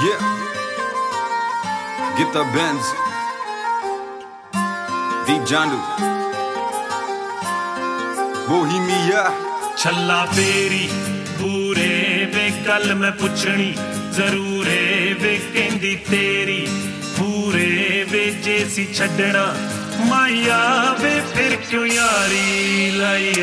Yeah, get the Benz, Deep Jandu, Bohemia. छल्ला पेरी पूरे वे गल मैं पुछनी जरूर वे कहंदी तेरी पूरे वे जेसी छड़ना माया वे फिर क्यों यारी लाई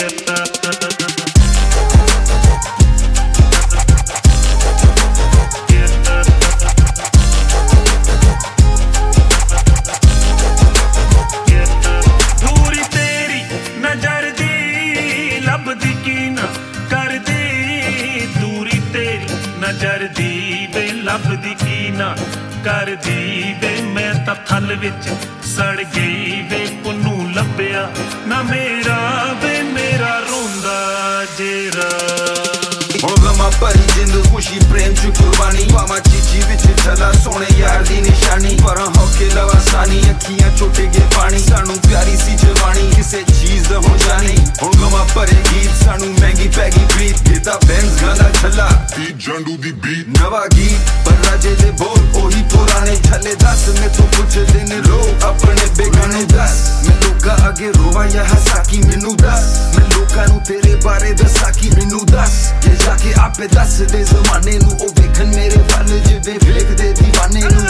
दूरी तेरी नजर दी लभदी की ना कर दे दूरी तेरी नजर दी वे लभदी की ना कर दी वे मैं तां थल विच सड़ गई वे पुन्नू लभ्या ना मेरा वे मेरा रोंदा जेरा ਹੁਣ ਗਮਾ ਭਰੀ ਜਿੰਦ ਖੁਸ਼ੀ ਪ੍ਰੇਮ ਚ ਕੁਰਬਾਨੀ ਪਾਵਾਂ ਚੀਚੀ ਵਿੱਚ ਛਲਾ ਸੋਹਣੇ ਯਾਰ ਦੀ ਨਿਸ਼ਾਨੀ ਪਰਾਂ ਹੋ ਕੇ ਲਵਾ ਸਾਨੀ ਅੱਖੀਆਂ ਛੋਟੇ ਗੇ ਪਾਣੀ ਸਾਨੂੰ ਪਿਆਰੀ ਸੀ ਜਵਾਨੀ ਕਿਸੇ ਚੀਜ਼ ਦਾ ਹੋ ਜਾਣੀ ਹੁਣ ਗਮਾ ਭਰੇ ਗੀਤ ਸਾਨੂੰ ਮਹਿੰਗੀ ਪੈ ਗਈ ਬੀਟ ਇਹ ਤਾਂ ਬੈਂਜ਼ ਗਾਣਾ ਛੱਲਾ ਦੀ ਜੰਡੂ ਦੀ ਬੀਟ ਨਵਾਂ ਗੀਤ ਪਰ ਰਾਜੇ ਦੇ ਬੋਲ ਉਹੀ ਪੁਰਾਣੇ ਛੱਲੇ ਦੱਸ ਮੈਥੋਂ ਪੁੱਛਦੇ ਨੇ ਲੋਕ ਆਪਣੇ ਬੇਗਾਨੇ ਦੱਸ ਮੈਂ ਲੋਕਾਂ ਅੱਗੇ ਰੋਵਾਂ ਜਾਂ ਹੱਸਾਂ ਕੀ ਮੈਨੂੰ ਦੱਸ ਮੈਂ ਲੋਕਾਂ ਨੂੰ ਤੇਰੇ ਬਾਰੇ ਦੱਸਾਂ ਕੀ ਮੈਨੂੰ ਦੱਸ जाके आपे दस दे जमाने नू ओ वेखन मेरे वल जिवे वेखदे दीवाने नू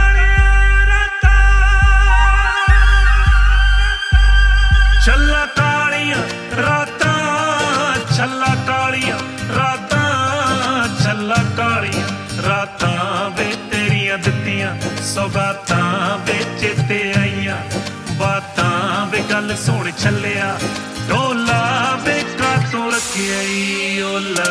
छल्ला कालियां रातां छल्ला कालियां रातां छल्ला कालियां रातां वे तेरियां दित्तियां सौगातां वे चेते आईयां बातां वे गल सुन छल्लिया ढोला वे कातों रखिया ओला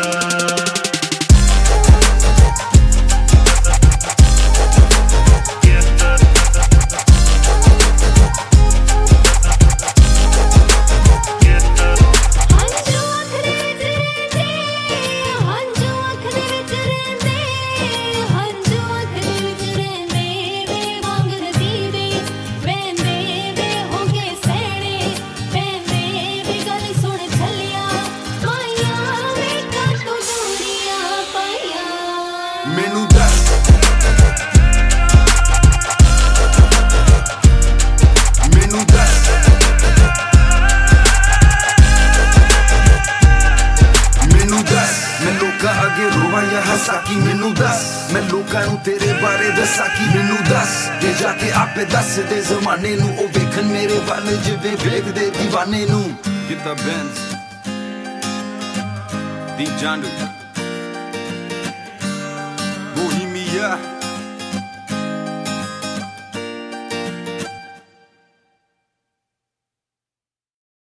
ਮੈਨੂੰ ਦੱਸ ਮੈਨੂੰ ਦੱਸ ਮੈਨੂੰ ਦੱਸ ਮੈਂ ਲੋਕਾਂ ਅੱਗੇ ਰੋਵਾਂ ਜਾਂ ਹੱਸਾਂ ਕੀ ਮੈਨੂੰ ਦੱਸ ਮੈਂ ਲੋਕਾਂ ਨੂੰ ਤੇਰੇ ਬਾਰੇ ਦੱਸਾਂ ਕੀ ਮੈਨੂੰ ਦੱਸ ਤੇ ਜਾ ਕੇ ਆਪੇ ਦੱਸ ਦੇ ਜ਼ਮਾਨੇ ਨੂੰ ਉਹ ਵੇਖਣ ਮੇਰੇ ਵੱਲ ਜਿਵੇਂ ਵੇਖਦੇ دیਵਾਨੇ ਨੂੰ Get the Benz, Deep Jandu.